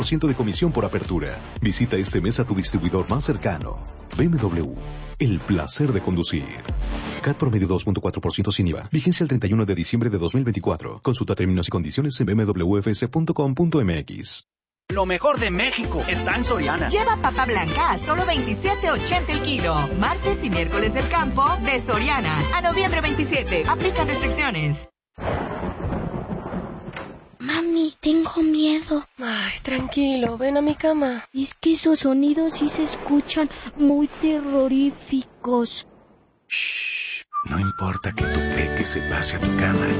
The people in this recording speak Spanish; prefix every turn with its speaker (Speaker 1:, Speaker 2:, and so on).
Speaker 1: % de comisión por apertura. Visita este mes a tu distribuidor más cercano. BMW, el placer de conducir. CAT promedio 2.4% sin IVA. Vigencia el 31 de diciembre de 2024. Consulta términos y condiciones en bmwfs.com.mx.
Speaker 2: Lo mejor de México está en Soriana.
Speaker 3: Lleva papa blanca a solo $27.80 el kilo. Martes y miércoles del campo de Soriana. A noviembre 27. Aplican restricciones.
Speaker 4: Mami, tengo miedo.
Speaker 5: Ay, tranquilo, ven a mi cama.
Speaker 4: Es que esos sonidos sí se escuchan muy terroríficos.
Speaker 1: Shh. No importa que tu peque se pase a tu cama.